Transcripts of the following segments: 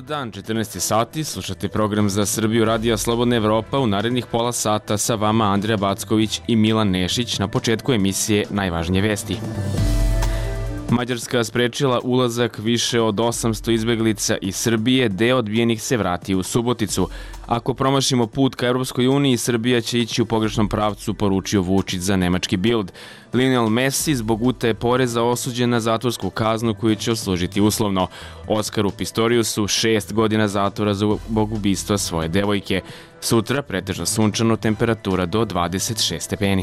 dan, 14 sati, slušate program za Srbiju Radija Slobodna Evropa. U narednih pola sata sa vama Andreja Backović i Milan Nešić. Na početku emisije najvažnije vesti. Mađarska sprečila ulazak više od 800 izbeglica iz Srbije, deo odbijenih se vrati u Suboticu. Ako promašimo put ka Evropskoj uniji, Srbija će ići u pogrešnom pravcu, poručio Vučić za nemački Bild. Lionel Messi zbog utaje poreza osuđen na zatvorsku kaznu koju će odslužiti uslovno. Oskaru Pistoriusu 6 godina zatvora zbog ubistva svoje devojke. Sutra pretežno sunčano, temperatura do 26 stepeni.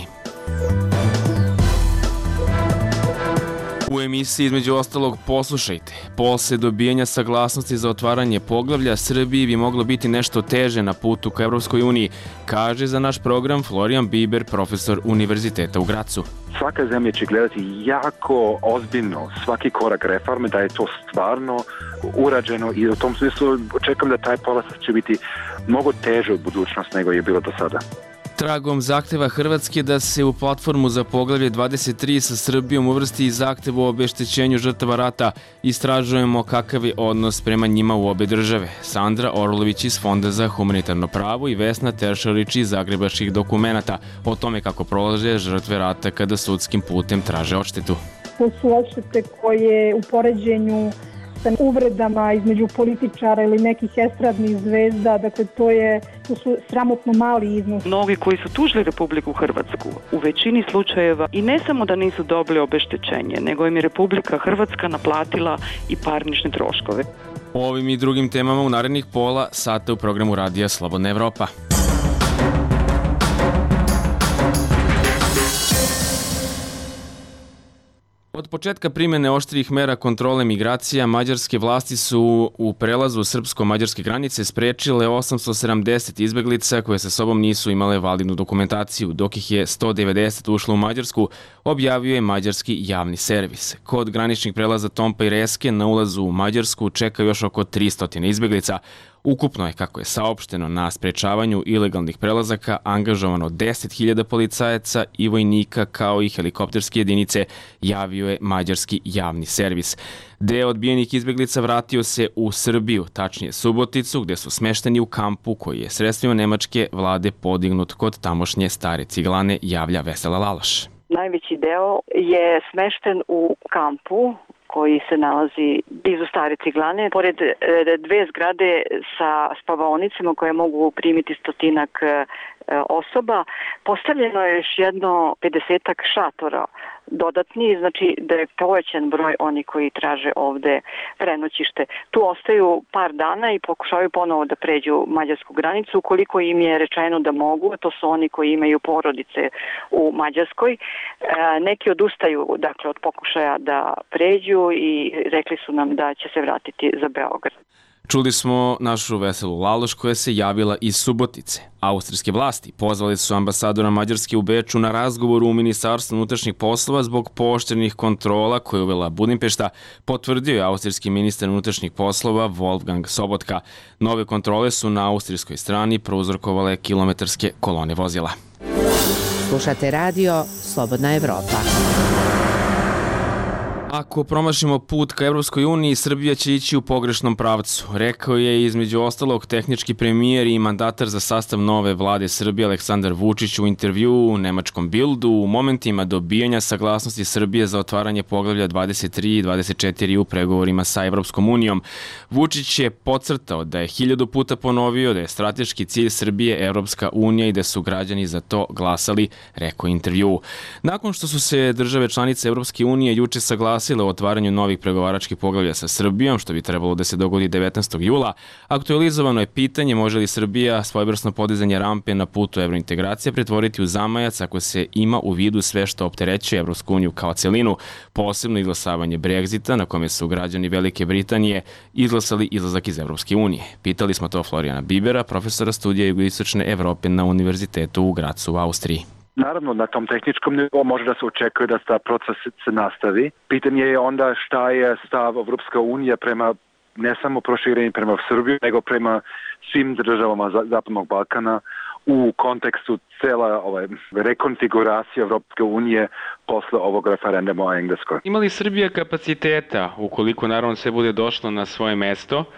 U emisiji između ostalog poslušajte. Posle dobijanja saglasnosti za otvaranje poglavlja, Srbiji bi moglo biti nešto teže na putu ka Evropskoj uniji, kaže za naš program Florijan Biber, profesor Univerziteta u Gracu. Svaka zemlja će gledati jako ozbiljno svaki korak reforme, da je to stvarno urađeno i u tom smislu očekujem da taj polazak će biti mnogo teže u budućnosti nego je bilo do sada. Tragom zahteva Hrvatske da se u platformu za poglavlje 23 sa Srbijom uvrsti i zahtev o obeštećenju žrtava rata, istražujemo kakav je odnos prema njima u obe države. Sandra Orlović iz Fonda za humanitarno pravo i Vesna Teršalić iz Zagrebačkih dokumenata o tome kako prolaze žrtve rata kada sudskim putem traže odštetu. To su odštete koje u poređenju sa uvredama između političara ili nekih estradnih zvezda, dakle to su sramotno mali iznos. Mnogi koji su tužili Republiku Hrvatsku u većini slučajeva i ne samo da nisu dobili obeštećenje, nego im je Republika Hrvatska naplatila i parnične troškove. O ovim i drugim temama u narednih pola sata u programu Radija Slobodna Evropa. Od početka primjene oštrih mera kontrole migracija, mađarske vlasti su u prelazu srpsko-mađarske granice sprečile 870 izbeglica koje sa sobom nisu imale validnu dokumentaciju, dok ih je 190 ušlo u Mađarsku, objavio je mađarski javni servis. Kod graničnih prelaza Tompa i Reske na ulazu u Mađarsku čeka još oko 300 izbeglica. Ukupno je, kako je saopšteno, na sprečavanju ilegalnih prelazaka angažovano 10.000 policajaca i vojnika kao i helikopterske jedinice, javio je mađarski javni servis. Deo odbijenih izbeglica vratio se u Srbiju, tačnije Suboticu, gde su smešteni u kampu koji je sredstvima nemačke vlade podignut kod tamošnje Stare Ciglane, javlja Vesela Lalaš. Najveći deo je smešten u kampu koji se nalazi blizu Stare Ciglane, pored dve zgrade sa spavaonicama koje mogu primiti 100 osoba. Postavljeno je još jedno 50-ak šatora dodatni, znači da je povećan broj oni koji traže ovde prenoćište. Tu ostaju par dana i pokušavaju ponovo da pređu mađarsku granicu, koliko im je rečeno da mogu, to su oni koji imaju porodice u Mađarskoj. Neki odustaju, dakle, od pokušaja da pređu i rekli su nam da će se vratiti za Beograd. Čuli smo našu Veselu Laloš koja se javila iz Subotice. Austrijske vlasti pozvali su ambasadora Mađarske u Beču na razgovor u Ministarstvu unutrašnjih poslova zbog pooštrenih kontrola koje je uvela Budimpešta, potvrdio je austrijski ministar unutrašnjih poslova Wolfgang Sobotka. Nove kontrole su na austrijskoj strani prouzrokovale kilometarske kolone vozila. Slušate radio Slobodna Evropa. Ako promašimo put ka Evropskoj uniji, Srbija će ići u pogrešnom pravcu, rekao je između ostalog tehnički premijer i mandatar za sastav nove vlade Srbije Aleksandar Vučić u intervju u nemačkom Bildu u momentima dobijanja saglasnosti Srbije za otvaranje poglavlja 23 i 24 u pregovorima sa Evropskom unijom. Vučić je podcrtao da je 1000 puta ponovio da je strateški cilj Srbije Evropska unija i da su građani za to glasali, rekao intervju. Nakon što su se države članice Evropske unije juče saglasile o otvaranju novih pregovaračkih poglavlja sa Srbijom, što bi trebalo da se dogodi 19. jula, aktualizovano je pitanje može li Srbija svojevrsno podizanje rampe na putu evrointegracije pretvoriti u zamajac ako se ima u vidu sve što opterećuje Evropsku uniju kao celinu, posebno izglasavanje Brexita na kome su građani Velike Britanije izglasali izlazak iz Evropske unije. Pitali smo to Florijana Bibera, profesora studija jugoistočne Evrope na Univerzitetu u Gracu u Austriji. Naravno, na tom tehničkom nivou može da se očekuje da ta proces se nastavi. Pitanje je onda šta je stav Evropska unija prema ne samo proširenju prema Srbiju, nego prema svim državama Zapadnog Balkana u kontekstu cela rekonfiguracije Evropske unije posle ovog referenduma o Engleskoj. Ima li Srbija kapaciteta, ukoliko naravno sve bude došlo na svoje mesto,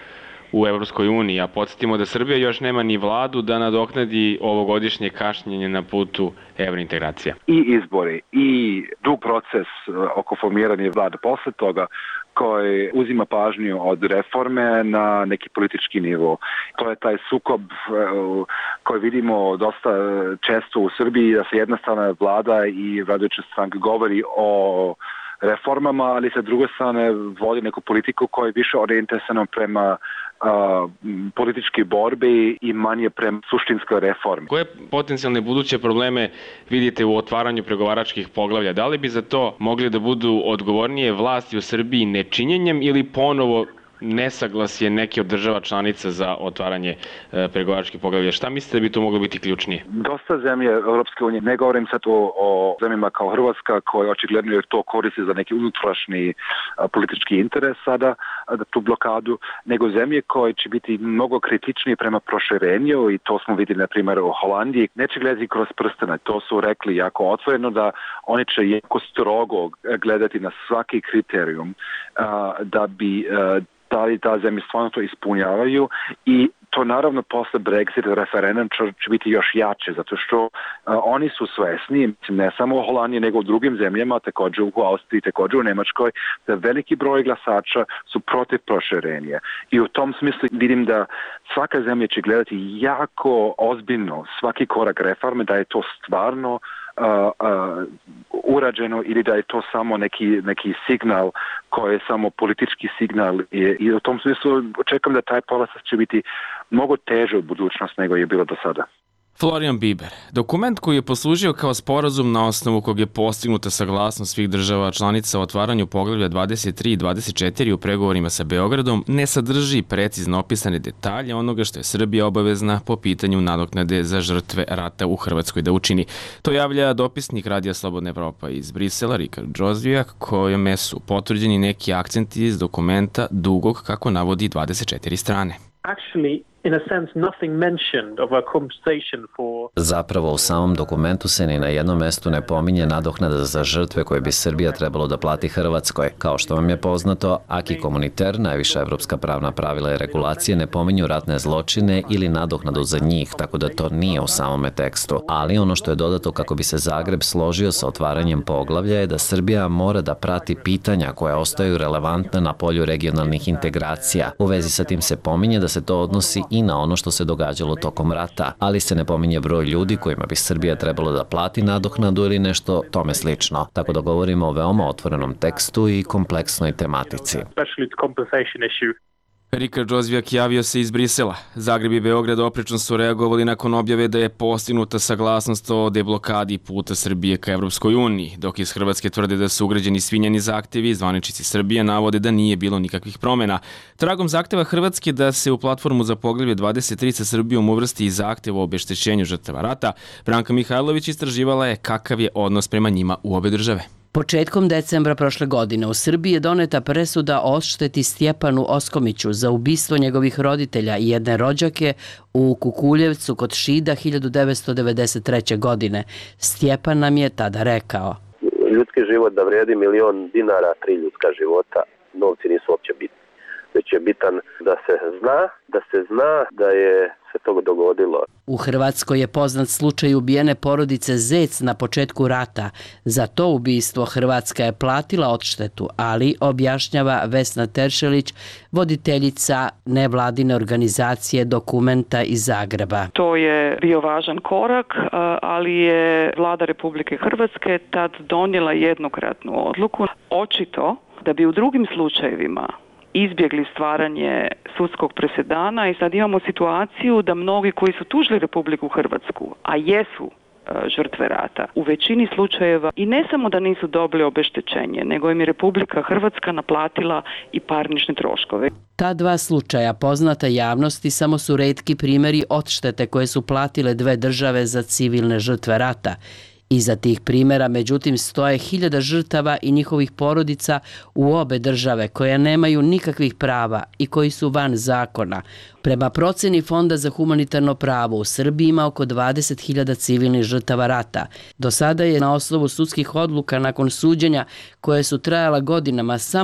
u Evropskoj uniji, a podsjetimo da Srbija još nema ni vladu da nadoknadi ovogodišnje kašnjenje na putu evrointegracija. I izbori i dug proces oko formiranja vlade posle toga koji uzima pažnju od reforme na neki politički nivo. To je taj sukob koji vidimo dosta često u Srbiji, da se jedna strana vlada i vladajuća stranka govori o reformama, ali sa druge strane vodi neku politiku koja je više orijentisana prema političke borbe i manje prema suštinskoj reformi. Koje potencijalne buduće probleme vidite u otvaranju pregovaračkih poglavlja? Da li bi za to mogli da budu odgovornije vlasti u Srbiji nečinjenjem ili ponovo nesaglasje neke od država članica za otvaranje pregovaračkih poglavlja? Šta mislite da bi to moglo biti ključnije? Dosta zemlje Europske unije, ne govorim sad o zemljama kao Hrvatska, koje očigledno je to koristi za neki unutrašnji politički interes sada, tu blokadu, nego zemlje koje će biti mnogo kritičnije prema proširenju, i to smo vidjeli na primjer u Holandiji, neće gledati kroz prstena. To su rekli jako otvoreno da oni će jako strogo gledati na svaki kriterijum da bi da li ta zemlja stvarno to ispunjavaju, i to naravno posle Brexit referendum će biti još jače, zato što oni su svesni, ne samo u Holandiji, nego u drugim zemljama, također u Austriji, također u Nemačkoj, da veliki broj glasača su protiv proširenja. I u tom smislu vidim da svaka zemlja će gledati jako ozbiljno svaki korak reforme, da je to stvarno urađeno ili da je to samo neki signal koji je samo politički signal, i u tom smislu očekujem da taj polasak će biti mnogo teže u budućnosti nego je bilo do sada. Florian Biber, dokument koji je poslužio kao sporazum na osnovu kog je postignuta saglasnost svih država članica o otvaranju poglavlja 23 i 24 u pregovorima sa Beogradom, ne sadrži precizno opisane detalje onoga što je Srbija obavezna po pitanju nadoknade za žrtve rata u Hrvatskoj da učini. To javlja dopisnik Radija Slobodna Evropa iz Brisela, Rikard Džozvijak, kojome su potvrđeni neki akcenti iz dokumenta dugog, kako navodi, 24 strane. Zapravo u samom dokumentu se ni na jednom mestu ne pominje nadoknada za žrtve koje bi Srbija trebalo da plati Hrvatskoj. Kao što vam je poznato, acquis communautaire, najviša evropska pravna pravila i regulacije, ne pominju ratne zločine ili nadoknadu za njih, tako da to nije u samome tekstu. Ali ono što je dodato kako bi se Zagreb složio sa otvaranjem poglavlja je da Srbija mora da prati pitanja koja ostaju relevantna na polju regionalnih integracija. U vezi sa tim se pominje da se to odnosi i na ono što se događalo tokom rata, ali se ne pominje broj ljudi kojima bi Srbija trebalo da plati nadoknadu ili nešto tome slično. Tako da govorimo o veoma otvorenom tekstu i kompleksnoj tematici. Rikard Džozvijak javio se iz Brisela. Zagreb i Beograd oprečno su reagovali nakon objave da je postignuta saglasnost o deblokadi puta Srbije ka Evropskoj uniji, dok iz Hrvatske tvrde da su ugrađeni svi njeni zahtevi, zvaničnici Srbije navode da nije bilo nikakvih promena. Tragom zahteva Hrvatske da se u platformu za poglavlje 23 sa Srbijom uvrsti i zahtev o obeštećenju žrtava rata, Branka Mihajlović istraživala je kakav je odnos prema njima u obe države. Početkom decembra prošle godine u Srbiji je doneta presuda o odšteti Stjepanu Oskomiću za ubistvo njegovih roditelja i jedne rođake u Kukuljevcu kod Šida 1993. godine. Stjepan nam je tada rekao: ljudski život da vredi $1.000.000, 3 ljudska života, novci nisu uopće bitni. Već je bitan da se zna da je se to dogodilo. U Hrvatskoj je poznat slučaj ubijene porodice Zec na početku rata. Za to ubistvo Hrvatska je platila odštetu, ali, objašnjava Vesna Teršelić, voditeljica nevladine organizacije Dokumenta iz Zagreba. To je bio važan korak, ali je vlada Republike Hrvatske tad donijela jednokratnu odluku. Očito da bi u drugim slučajevima izbjegli stvaranje sudskog presedana, i sad imamo situaciju da mnogi koji su tužili Republiku Hrvatsku, a jesu žrtve rata, u većini slučajeva i ne samo da nisu dobili obeštećenje, nego im je Republika Hrvatska naplatila i parnične troškove. Ta dva slučaja poznata javnosti samo su retki primjeri odštete koje su platile dve države za civilne žrtve rata. Iza tih primjera, međutim, stoje 1000 žrtava i njihovih porodica u obe države koje nemaju nikakvih prava i koji su van zakona. Prema proceni Fonda za humanitarno pravo u Srbiji ima oko 20.000 civilnih žrtava rata. Do sada je na osnovu sudskih odluka nakon suđenja koje su trajala godinama samo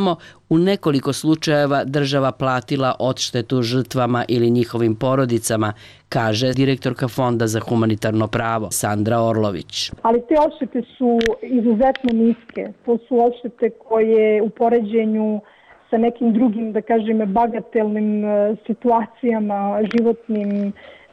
U nekoliko slučajeva država platila odštetu žrtvama ili njihovim porodicama, kaže direktorka Fonda za humanitarno pravo Sandra Orlović. Ali te odštete su izuzetno niske. To su odštete koje u poređenju sa nekim drugim, da kažem, bagatelnim situacijama, životnim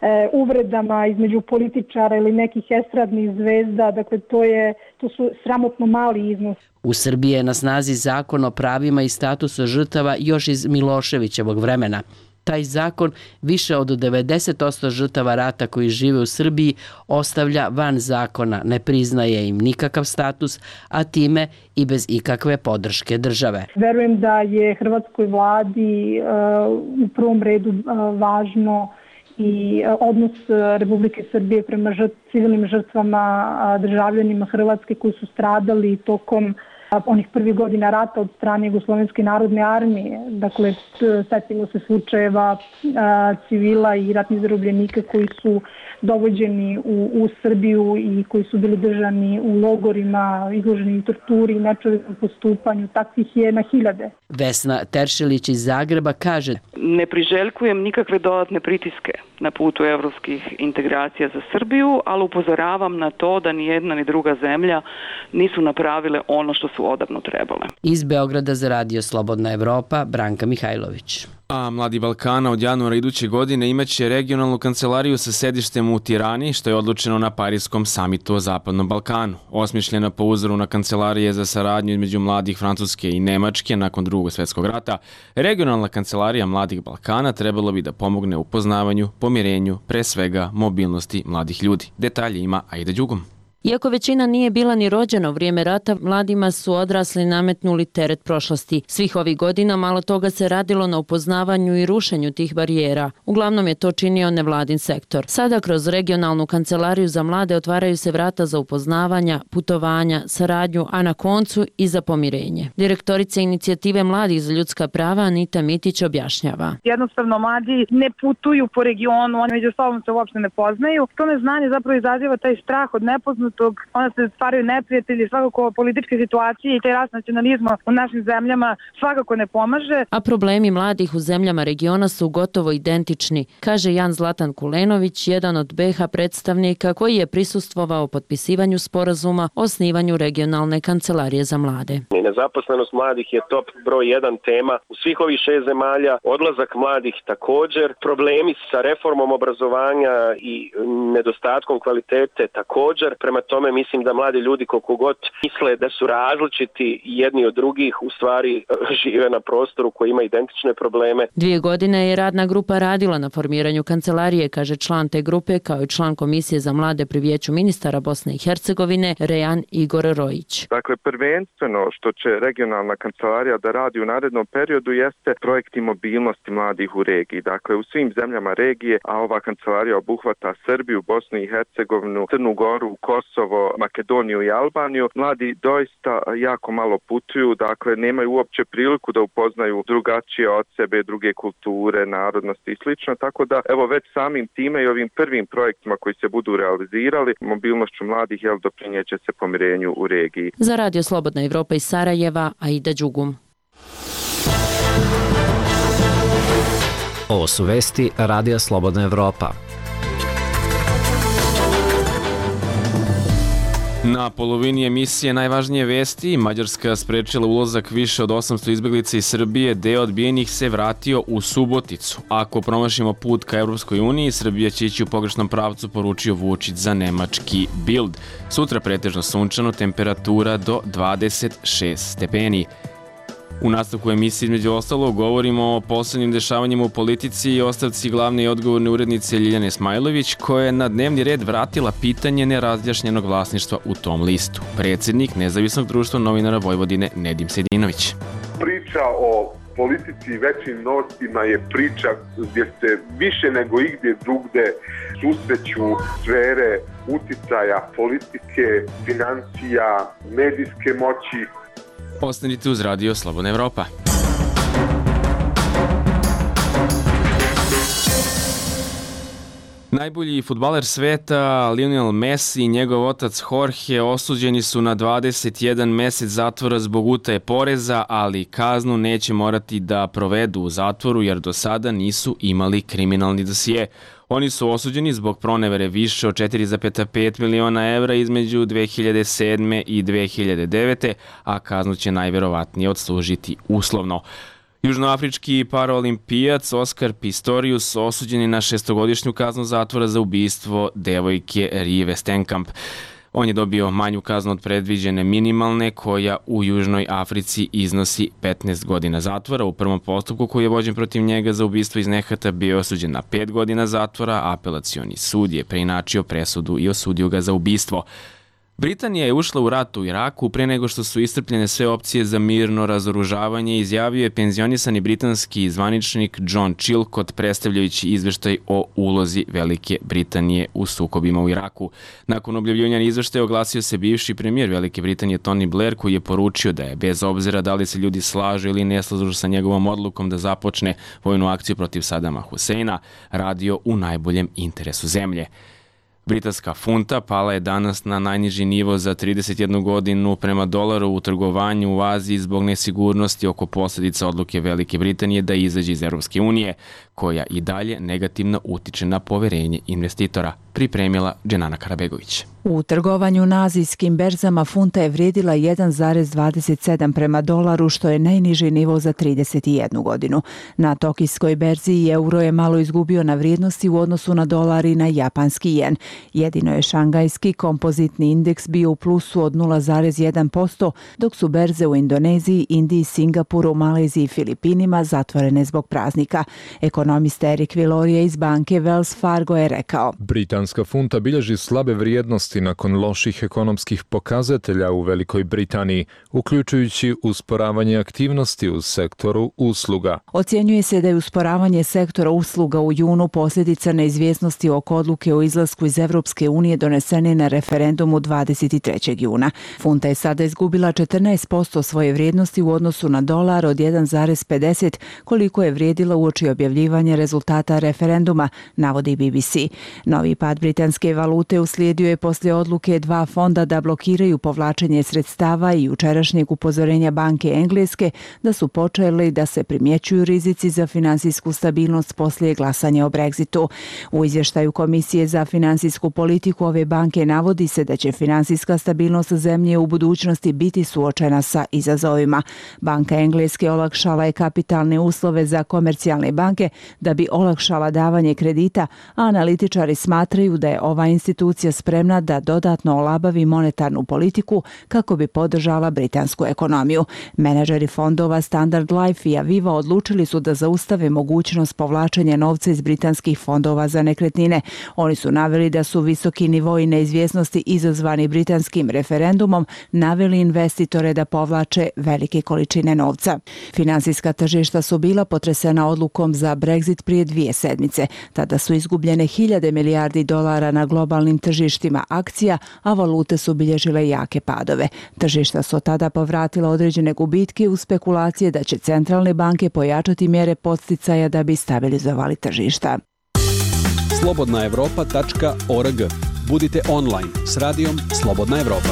uvredama između političara ili nekih estradnih zvezda, dakle to su sramotno mali iznos. U Srbiji je na snazi zakon o pravima i statusu žrtava još iz Miloševićevog vremena. Taj zakon više od 90% žrtava rata koji žive u Srbiji ostavlja van zakona, ne priznaje im nikakav status, a time i bez ikakve podrške države. Verujem da je hrvatskoj vladi u prvom redu važno i odnos Republike Srbije prema civilnim žrtvama, državljanima Hrvatske koji su stradali tokom onih prvih godina rata od strane Jugoslovenske narodne armije. Dakle, setimo se slučajeva civila i ratnih zarobljenika koji su dovođeni u Srbiju i koji su bili držani u logorima, izloženi torturi i nečovjekom postupanju. Takvih je na hiljade. Vesna Teršelić iz Zagreba kaže: Ne priželjkujem nikakve dodatne pritiske na putu evropskih integracija za Srbiju, ali upozoravam na to da ni jedna ni druga zemlja nisu napravile ono što su odavno trebale. Iz Beograda za Radio Slobodna Evropa, Branka Mihajlović. A Mladi Balkana od januara iduće godine imaće regionalnu kancelariju sa sedištem u Tirani, što je odlučeno na Parijskom samitu o Zapadnom Balkanu. Osmišljena po uzoru na kancelarije za saradnju između mladih Francuske i Nemačke nakon Drugog svjetskog rata, regionalna kancelarija Mladih Balkana trebalo bi da pomogne u poznavanju, pomirenju, pre svega mobilnosti mladih ljudi. Detalje ima Aida Đugom. Iako većina nije bila ni rođena u vrijeme rata, mladima su odrasli nametnuli teret prošlosti. Svih ovih godina malo toga se radilo na upoznavanju i rušenju tih barijera. Uglavnom je to činio nevladin sektor. Sada kroz regionalnu kancelariju za mlade otvaraju se vrata za upoznavanja, putovanja, saradnju, a na koncu i za pomirenje. Direktorica inicijative Mladih za ljudska prava Anita Mitić objašnjava. Jednostavno mladi ne putuju po regionu, oni među sobom se uopšte ne poznaju. To neznanje zapravo izaziva taj strah od nepoznatog, onda se stvaraju neprijatelji, svakako političke situacije i taj rast nacionalizma u našim zemljama svakako ne pomaže. A problemi mladih u zemljama regiona su gotovo identični, kaže Jan Zlatan Kulenović, jedan od BiH predstavnika koji je prisustvovao potpisivanju sporazuma o osnivanju regionalne kancelarije za mlade. Nezaposlenost mladih je top broj 1 tema u svih ovih 6 zemalja, odlazak mladih također, problemi sa reformom obrazovanja i nedostatkom kvalitete također. Prema tome mislim da mladi ljudi koliko god misle da su različiti jedni od drugih, u stvari žive na prostoru koji ima identične probleme. 2 godine je radna grupa radila na formiranju kancelarije, kaže član te grupe, kao i član Komisije za mlade pri Vijeću ministara Bosne i Hercegovine, Rejan Igor Rojić. Dakle, prvenstveno što će regionalna kancelarija da radi u narednom periodu jeste projekti mobilnosti mladih u regiji. Dakle, u svim zemljama regije, a ova kancelarija obuhvata Srbiju, Bosnu i Hercegovinu, Crnu Goru, Kosovo, Makedoniju i Albaniju. Mladi doista jako malo putuju, dakle nemaju uopće priliku da upoznaju drugačije od sebe, druge kulture, narodnosti i slično, tako da evo već samim time i ovim prvim projektima koji se budu realizirali, mobilnošću mladih doprinjeće se pomirenju u regiji. Za Radio Slobodna Evropa iz Sarajeva, Aida Đugum. Ovo su vesti Radija Slobodna Evropa. Na polovini emisije Najvažnije vesti, Mađarska sprečila ulazak više od 800 izbeglica iz Srbije, deo odbijenih se vratio u Suboticu. Ako promašimo put ka Evropskoj uniji, Srbija će ići u pogrešnom pravcu, poručio Vučić za nemački Bild. Sutra pretežno sunčano, temperatura do 26 stepeni. U nastavku emisije između ostalog govorimo o poslednjim dešavanjima u politici i ostavci glavne i odgovorne urednice Ljiljane Smajlović, koja je na dnevni red vratila pitanje nerazjašnjenog vlasništva u tom listu. Predsjednik Nezavisnog društva novinara Vojvodine Nedim Sedinović. Priča o politici i većim novcima je priča gdje se više nego igdje drugde susreću sfere uticaja, politike, financija, medijske moći. Ostanite uz Radio Slobodna Evropa. Najbolji fudbaler sveta Lionel Messi i njegov otac Jorge osuđeni su na 21 mesec zatvora zbog utaje poreza, ali kaznu neće morati da provedu u zatvoru jer do sada nisu imali kriminalni dosije. Oni su osuđeni zbog pronevere više od 4,5 miliona evra između 2007. i 2009. a kaznu će najverovatnije odslužiti uslovno. Južnoafrički paraolimpijac Oskar Pistorius osuđen je na 6-godišnju kaznu zatvora za ubistvo devojke Rive Stenkamp. On je dobio manju kaznu od predviđene minimalne, koja u Južnoj Africi iznosi 15 godina zatvora. U prvom postupku koji je vođen protiv njega za ubistvo iz nehata bio osuđen na 5 godina zatvora, apelacioni sud je preinačio presudu i osudio ga za ubistvo. Britanija je ušla u rat u Iraku pre nego što su iscrpljene sve opcije za mirno razoružavanje, izjavio je penzionisani britanski zvaničnik John Chilcott predstavljajući izveštaj o ulozi Velike Britanije u sukobima u Iraku. Nakon objavljivanja izveštaja oglasio se bivši premijer Velike Britanije Tony Blair, koji je poručio da je bez obzira da li se ljudi slažu ili ne slažu sa njegovom odlukom da započne vojnu akciju protiv Sadama Huseina, radio u najboljem interesu zemlje. Britanska funta pala je danas na najniži nivo za 31 godinu prema dolaru u trgovanju u Aziji zbog nesigurnosti oko posljedica odluke Velike Britanije da izađe iz Evropske unije, koja i dalje negativno utiče na poverenje investitora, pripremila Dženana Karabegović. U trgovanju na azijskim berzama funta je vrijedila 1,27 prema dolaru, što je najniži nivo za 31 godinu. Na tokijskoj berzi euro je malo izgubio na vrijednosti u odnosu na dolar i na japanski jen. Jedino je šangajski kompozitni indeks bio u plusu od 0,1%, dok su berze u Indoneziji, Indiji, Singapuru, Maleziji i Filipinima zatvorene zbog praznika. Ekonomista Erik Vilorije iz banke Wells Fargo je rekao: Britanska funta bilježi slabe vrijednosti nakon loših ekonomskih pokazatelja u Velikoj Britaniji, uključujući usporavanje aktivnosti u sektoru usluga. Ocjenjuje se da je usporavanje sektora usluga u junu posljedica neizvjesnosti oko odluke o izlasku iz Evropske unije donesene na referendumu 23. juna. Funta je sada izgubila 14% svoje vrijednosti u odnosu na dolar od 1,50 koliko je vrijedila uoči objavljivanja rezultata referenduma, navodi BBC. Novi pad britanske valute uslijedio je poslije odluke dva fonda da blokiraju povlačenje sredstava i jučerašnjeg upozorenja Banke Engleske da su počeli da se primjećuju rizici za finansijsku stabilnost poslije glasanja o Brexitu. U izvještaju Komisije za finansijsku politiku ove banke navodi se da će finansijska stabilnost zemlje u budućnosti biti suočena sa izazovima. Banka Engleske olakšala je kapitalne uslove za komercijalne banke da bi olakšala davanje kredita, a analitičari smatraju da je ova institucija spremna da dodatno olabavi monetarnu politiku kako bi podržala britansku ekonomiju. Menadžeri fondova Standard Life i Aviva odlučili su da zaustave mogućnost povlačenja novca iz britanskih fondova za nekretnine. Oni su naveli da su visoki nivoi neizvjesnosti izazvani britanskim referendumom naveli investitore da povlače velike količine novca. Finansijska tržišta su bila potresena odlukom za Brexit prije 2 sedmice. Tada su izgubljene hiljade milijardi dolara na globalnim tržištima akcija, a valute su bilježile jake padove. Tržišta su tada povratila određene gubitke u spekulacije da će centralne banke pojačati mjere podsticaja da bi stabilizovali tržišta. slobodnaevropa.org. Budite online s radijom Slobodna Evropa.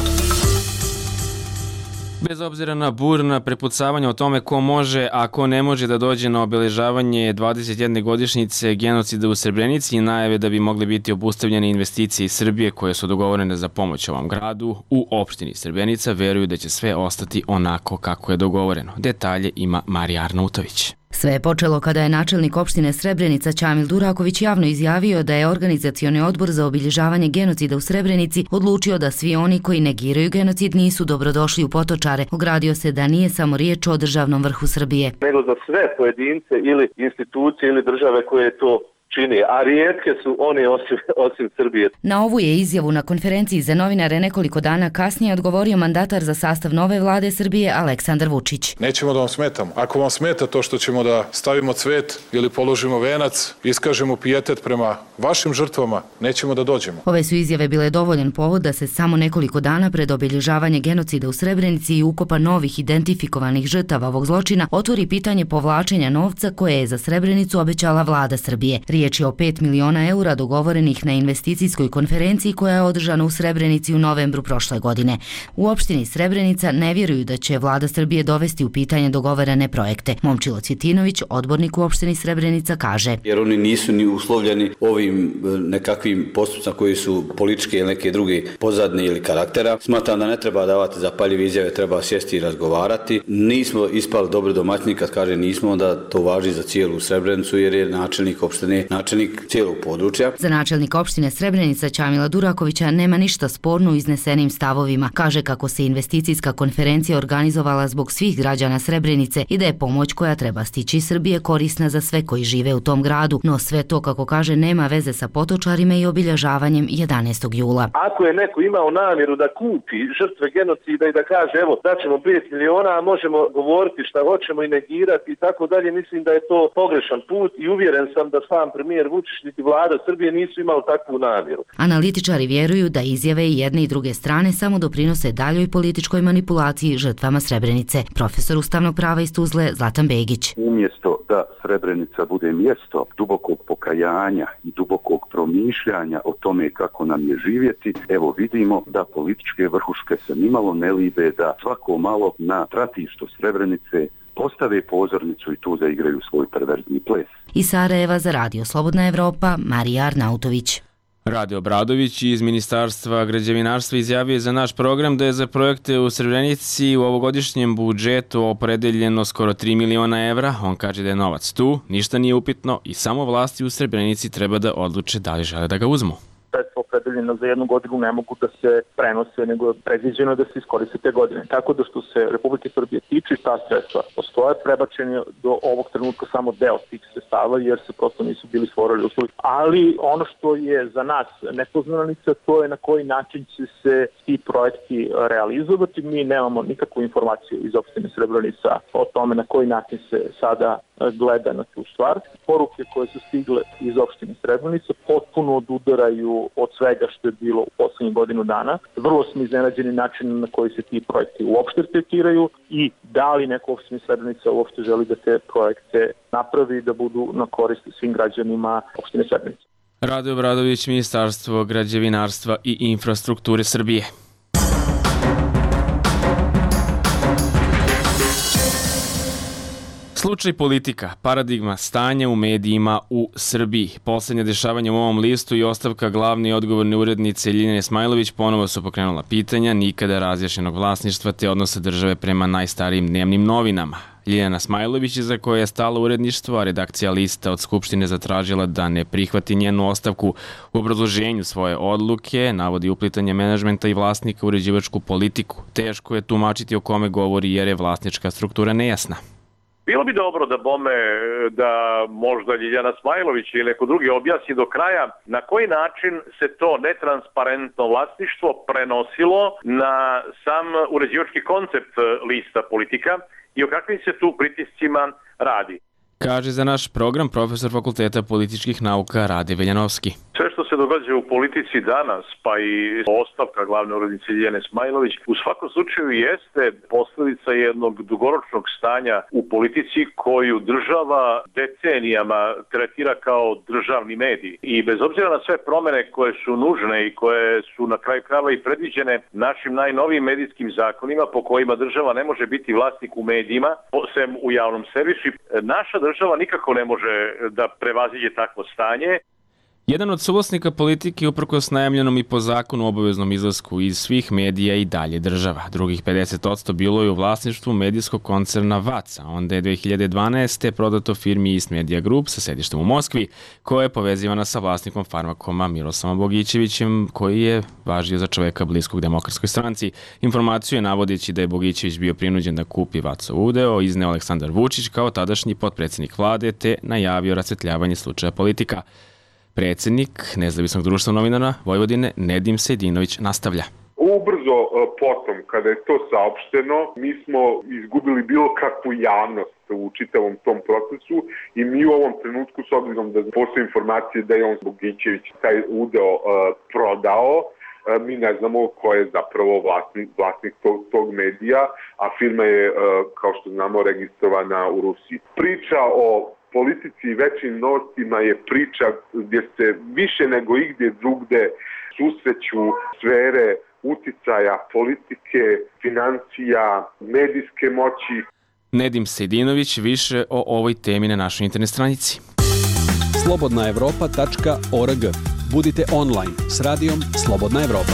Bez obzira na burna prepucavanja o tome ko može, a ko ne može da dođe na obeležavanje 21. godišnjice genocida u Srebrenici i najave da bi mogle biti obustavljene investicije iz Srbije koje su dogovorene za pomoć ovom gradu, u opštini Srebrenica veruju da će sve ostati onako kako je dogovoreno. Detalje ima Marija Arnautović. Sve je počelo kada je načelnik opštine Srebrenica Ćamil Duraković javno izjavio da je organizacioni odbor za obilježavanje genocida u Srebrenici odlučio da svi oni koji negiraju genocid nisu dobrodošli u Potočare. Ogradio se da nije samo riječ o državnom vrhu Srbije, nego za sve pojedince ili institucije ili države koje to čini, a rijetke su one osim Srbije. Na ovu je izjavu na konferenciji za novinare nekoliko dana kasnije odgovorio mandatar za sastav nove vlade Srbije Aleksandar Vučić. Nećemo da vam smetamo. Ako vam smeta to što ćemo da stavimo cvet ili položimo venac, iskažemo pijetet prema vašim žrtvama, nećemo da dođemo. Ove su izjave bile dovoljan povod da se samo nekoliko dana pred obilježavanje genocida u Srebrenici i ukopa novih identifikovanih žrtava ovog zločina otvori pitanje povlačenja novca koje je za Srebrenicu obećala vlada Srbije. Riječ je o 5 miliona eura dogovorenih na investicijskoj konferenciji koja je održana u Srebrenici u novembru prošle godine. U opštini Srebrenica ne vjeruju da će vlada Srbije dovesti u pitanje dogovorene projekte. Momčilo Cvjetinović, odbornik u opštini Srebrenica, kaže: Jer oni nisu ni uslovljeni ovim nekakvim postupcima koji su političke ili neke druge pozadne ili karaktera. Smatram da ne treba davati zapaljive izjave, treba sjesti i razgovarati. Nismo ispali dobri domaćini, kad kaže nismo, onda to važi za cijelu Srebrenicu jer je načelnik opštine načelnik cijelog područja. Za načelnika opštine Srebrenica Čamila Durakovića nema ništa sporno u iznesenim stavovima. Kaže kako se investicijska konferencija organizovala zbog svih građana Srebrenice i da je pomoć koja treba stići iz Srbije korisna za sve koji žive u tom gradu. No sve to, kako kaže, nema veze sa potočarima i obilježavanjem 11. jula. Ako je neko imao namjeru da kupi žrtve genocida i da kaže evo daćemo 5 miliona, a možemo govoriti šta hoćemo i negirati i tako dalje, mislim da je to pogrešan put i uvjeren sam da sam premijer Vučić niti vlada Srbije nisu imali takvu namjeru. Analitičari vjeruju da izjave i jedne i druge strane samo doprinose daljoj političkoj manipulaciji žrtvama Srebrenice. Profesor ustavnog prava iz Tuzle Zlatan Begić: Umjesto da Srebrenica bude mjesto dubokog pokajanja i dubokog promišljanja o tome kako nam je živjeti, evo vidimo da političke vrhuške se nimalo ne libe da svako malo na stratištu Srebrenice postave pozornicu i tu zaigraju svoj perverzni ples. Iz Sarajeva za Radio Slobodna Evropa, Marija Arnautović. Rade Obradović iz Ministarstva građevinarstva izjavio za naš program da je za projekte u Srebrenici u ovogodišnjem budžetu opredeljeno skoro 3 miliona evra. On kaže da je novac tu, ništa nije upitno i samo vlasti u Srebrenici treba da odluče da li žele da ga uzmu. Sredstva opredeljena za jednu godinu ne mogu da se prenose, nego je predviđeno da se iskoriste te godine. Tako da što se Republike Srbije tiče, ta sredstva postoje, prebačen je do ovog trenutka samo deo tih sredstava jer se prosto nisu bili stvorili uslovi. Ali ono što je za nas nepoznanica, to je na koji način će se ti projekti realizovati. Mi nemamo nikakvu informaciju iz opštine Srebrenica o tome na koji način se sada gleda na tu stvar. Poruke koje su stigle iz opštine Srebrenica potpuno odudaraju od svega što je bilo u poslednjih godinu dana. Vrlo smo iznenađeni načinom na koji se ti projekti uopšte tretiraju i da li neko opštine Srebrenica uopšte želi da te projekte napravi da budu na korist svim građanima opštine Srebrenica. Rade Obradović, Ministarstvo građevinarstva i infrastrukture Srbije. Slučaj politika, paradigma stanja u medijima u Srbiji. Poslednje dešavanje u ovom listu i ostavka glavne i odgovorne urednice Ljiljane Smajlović ponovo su pokrenula pitanja nikada razjašnjenog vlasništva te odnosa države prema najstarijim dnevnim novinama. Ljiljana Smajlović, za koje je stalo uredništvo, a redakcija lista od Skupštine zatražila da ne prihvati njenu ostavku. U obrazloženju svoje odluke navodi uplitanje menadžmenta i vlasnika u uređivačku politiku. Teško je tumačiti o kome govori jer je vlasnička struktura nejasna. Bilo bi dobro da možda Ljiljana Smajlović ili neko drugi objasni do kraja na koji način se to netransparentno vlasništvo prenosilo na sam uređivački koncept lista politika i o kakvim se tu pritiscima radi. Kaže za naš program profesor Fakulteta političkih nauka Rade Veljanovski. Sve što se događa u politici danas, pa i ostavka glavne urednice Ljiljane Smajlović, u svakom slučaju jeste posljedica jednog dugoročnog stanja u politici koju država decenijama tretira kao državni medij. I bez obzira na sve promene koje su nužne i koje su na kraju krajeva i predviđene našim najnovijim medijskim zakonima po kojima država ne može biti vlasnik u medijima, sem u javnom servisu, naša država nikako ne može da prevaziđe takvo stanje. Jedan od suvlasnika politike uprkos najavljenom i po zakonu obaveznom izlasku iz svih medija i dalje država. Drugih 50% bilo je u vlasništvu medijskog koncerna VAC, a onda je 2012. prodato firmi East Media Group sa sedištem u Moskvi, koja je povezivana sa vlasnikom Farmakoma Miroslavom Bogićevićem, koji je važio za čoveka bliskog Demokratskoj stranci. Informaciju je, navodeći da je Bogićević bio prinuđen da kupi VAC-ov udeo, izneo Aleksandar Vučić kao tadašnji potpredsjednik vlade, te najavio rasvetljavanje slučaja politika. Predsjednik Nezavisnog društva novinara Vojvodine Nedim Sejdinović nastavlja. Ubrzo potom, kada je to saopšteno, mi smo izgubili bilo kakvu javnost u čitavom tom procesu i mi u ovom trenutku, s obzirom da postoje informacije da je on Bogićević taj udeo prodao, mi ne znamo ko je zapravo vlasnik tog medija, a firma je, kao što znamo, registrovana u Rusiji. Priča o politici i većim novcima je priča gdje se više nego igdje drugde susreću sfere uticaja, politike, financija, medijske moći. Nedim Sejdinović, više o ovoj temi na našoj internet stranici. slobodnaevropa.org. Budite online s radijom Slobodna Evropa.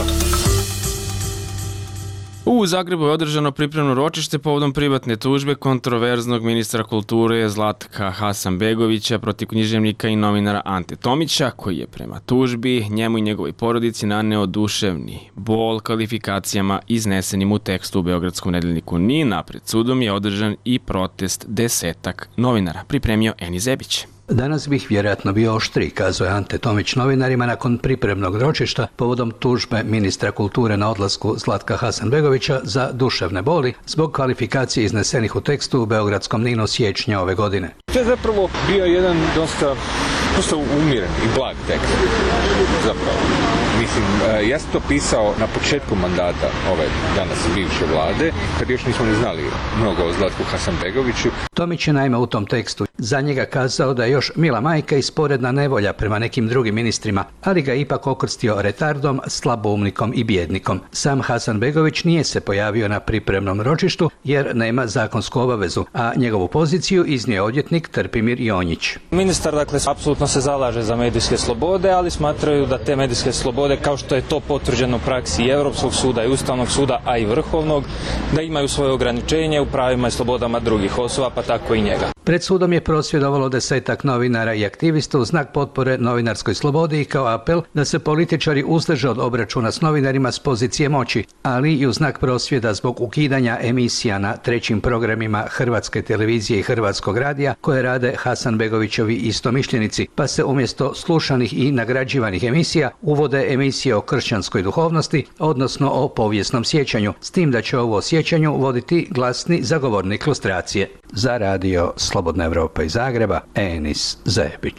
U Zagrebu je održano pripremno ročište povodom privatne tužbe kontroverznog ministra kulture Zlatka Hasanbegovića protiv književnika i novinara Ante Tomića, koji je prema tužbi njemu i njegovoj porodici naneo duševni bol kvalifikacijama iznesenim u tekstu u Beogradskom nedeljniku NIN, a pred sudom je održan i protest 10 novinara, pripremio Eni Zebić. Danas bih vjerojatno bio oštriji, kazao je Ante Tomić novinarima nakon pripremnog ročišta povodom tužbe ministra kulture na odlasku Zlatka Hasanbegovića za duševne boli zbog kvalifikacije iznesenih u tekstu u Beogradskom NIN-u siječnja ove godine. To je zapravo bio jedan dosta umiren i blag tekst. Zapravo. Mislim, ja sam to pisao na početku mandata ove danas bivše vlade, kad još nismo ni znali mnogo o Zlatku Hasanbegoviću. Tomić je naime u tom tekstu za njega kazao da je još mila majka i sporedna nevolja prema nekim drugim ministrima, ali ga ipak okrstio retardom, slaboumnikom i bjednikom. Sam Hasanbegović nije se pojavio na pripremnom ročištu jer nema zakonsku obavezu, a njegovu poziciju iznio odvjetnik Trpimir Jonjić. Ministar, dakle, apsolutno se zalaže za medijske slobode, ali smatraju da te medijske slobode, kao što je to potvrđeno u praksi i Europskog suda i Ustavnog suda, a i Vrhovnog, da imaju svoje ograničenje u pravima i slobodama drugih osoba, pa tako i njega. Pred sudom je prosvjedovalo 10 novinara i aktivista u znak potpore novinarskoj slobodi i kao apel da se političari uzdrže od obračuna s novinarima s pozicije moći, ali i u znak prosvjeda zbog ukidanja emisija na trećim programima Hrvatske televizije i Hrvatskog radija koje rade Hasanbegovićevi istomišljenici, pa se umjesto slušanih i nagrađivanih emisija uvode emisije o kršćanskoj duhovnosti, odnosno o povijesnom sjećanju, s tim da će ovo sjećanju voditi glasni zagovornik lustracije. Za radio Slobodna Evropa iz Zagreba, Enis Zebić.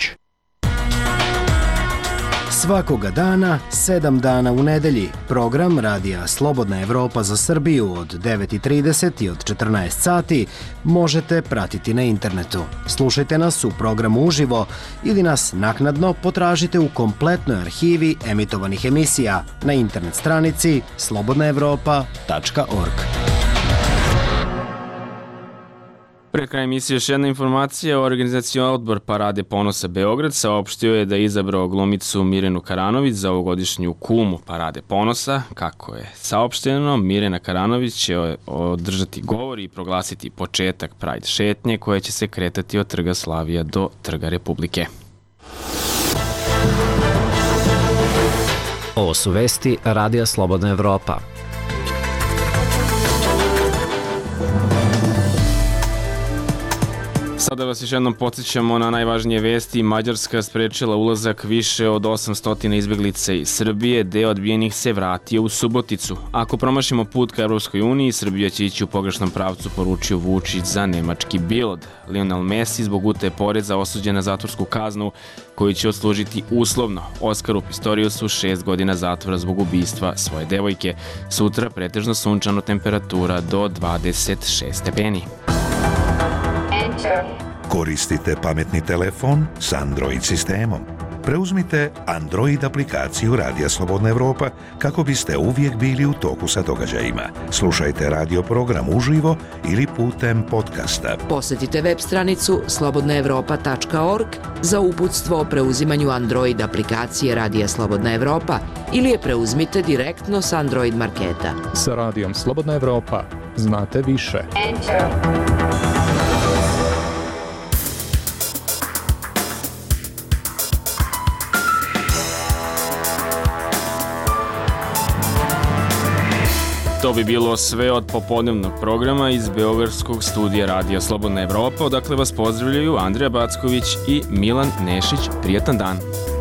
Svakoga dana, 7 dana u nedelji, program radija Slobodna Evropa za Srbiju od 9:30 i od 14 sati možete pratiti na internetu. Slušajte nas u programu uživo ili nas naknadno potražite u kompletnoj arhivi emitovanih emisija na internet stranici slobodnaevropa.org. Pre kraja emisije još jedna informacija. Organizacioni odbor Parade ponosa Beograd saopštio je da je izabrao glumicu Mirjanu Karanović za ovogodišnju kumu Parade ponosa. Kako je saopšteno, Mirjana Karanović će održati govor i proglasiti početak Pride šetnje koja će se kretati od Trga Slavija do Trga Republike. Ovo su vesti Radija Slobodna Evropa. Sada vas još jednom podsjećamo na najvažnije vesti. Mađarska sprečila ulazak više od 800 izbjeglica iz Srbije. Deo odbijenih se vratio u Suboticu. Ako promašimo put ka Evropskoj uniji, Srbija će ići u pogrešnom pravcu, poručio Vučić za nemački Bild. Lionel Messi zbog utaje poreza osuđen na zatvorsku kaznu koju će odslužiti uslovno. Oskaru Pistoriusu 6 godina zatvora zbog ubistva svoje devojke. Sutra pretežno sunčano, temperatura do 26 stepeni. Koristite pametni telefon s Android sistemom. Preuzmite Android aplikaciju Radija Slobodna Evropa kako biste uvijek bili u toku sa događajima. Slušajte radio program uživo ili putem podcasta. Posjetite web stranicu slobodnaevropa.org za uputstvo o preuzimanju Android aplikacije Radija Slobodna Evropa ili je preuzmite direktno s Android marketa. Sa Radijom Slobodna Evropa znate više. To bi bilo sve od popodnevnog programa iz Beogradskog studija Radija Slobodna Evropa, odakle vas pozdravljaju Andrija Backović i Milan Nešić. Prijatan dan!